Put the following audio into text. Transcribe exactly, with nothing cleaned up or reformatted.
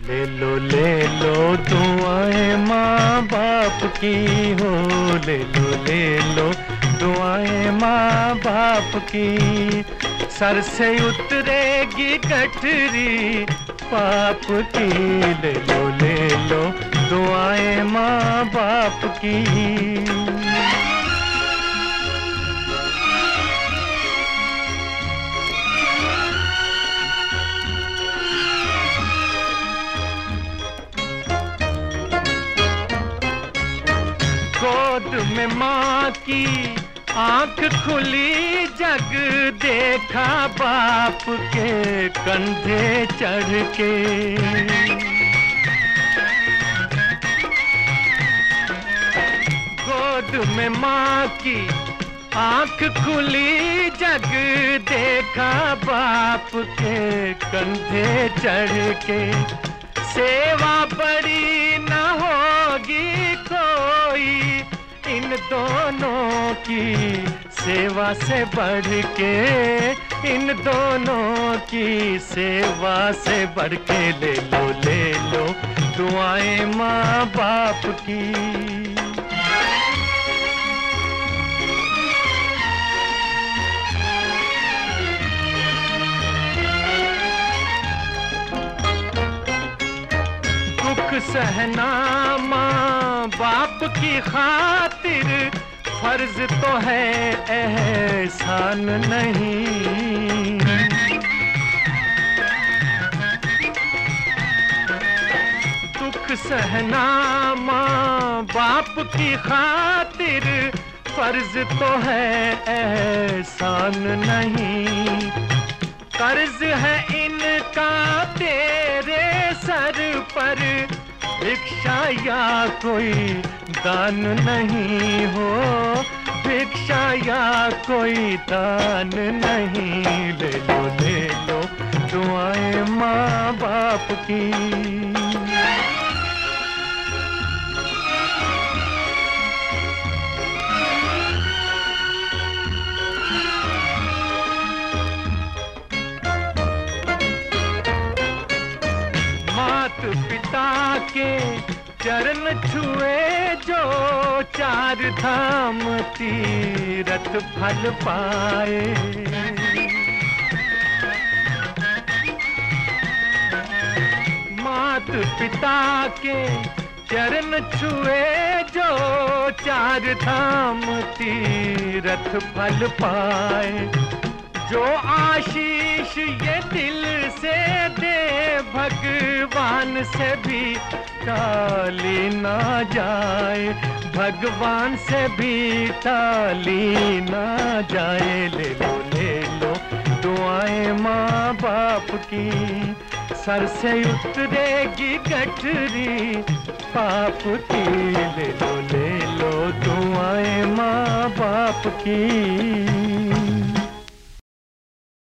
ले लो ले लो दुआएं माँ बाप की हो, ले लो ले लो दुआएं माँ बाप की। सर से उतरेगी गठरी पाप की, ले लो ले लो दुआएं माँ बाप की। गोद में माँ की आंख खुली, जग देखा बाप के कंधे चढ़ के। गोद में माँ की आंख खुली, जग देखा बाप के कंधे चढ़ के। सेवा बड़ी न होगी कोई इन दोनों की, सेवा से बढ़ के, इन दोनों की सेवा से बढ़ के। ले लो ले लो दुआएं माँ बाप की। सहना माँ बाप की खातिर फर्ज तो है, एहसान नहीं। दुख सहना माँ बाप की खातिर फर्ज तो है, एहसान नहीं। कर्ज है इनका तेरे सर पर, भिक्षा या कोई दान नहीं हो, भिक्षा या कोई दान नहीं। ले लो ले लो दुआएं माँ बाप की। मात पिता के चरण छुए जो, चार धाम तीरथ फल पाए। मात पिता के चरण छुए जो, चार धाम तीरथ फल पाए। जो आशीष ये दिल से दे, भगवान से भी टाली ना जाए, भगवान से भी टाली ना जाए। ले लो ले लो दुआएं माँ बाप की, सर से उतरेगी गठरी पाप की। ले लो ले लो दुआएं माँ बाप की।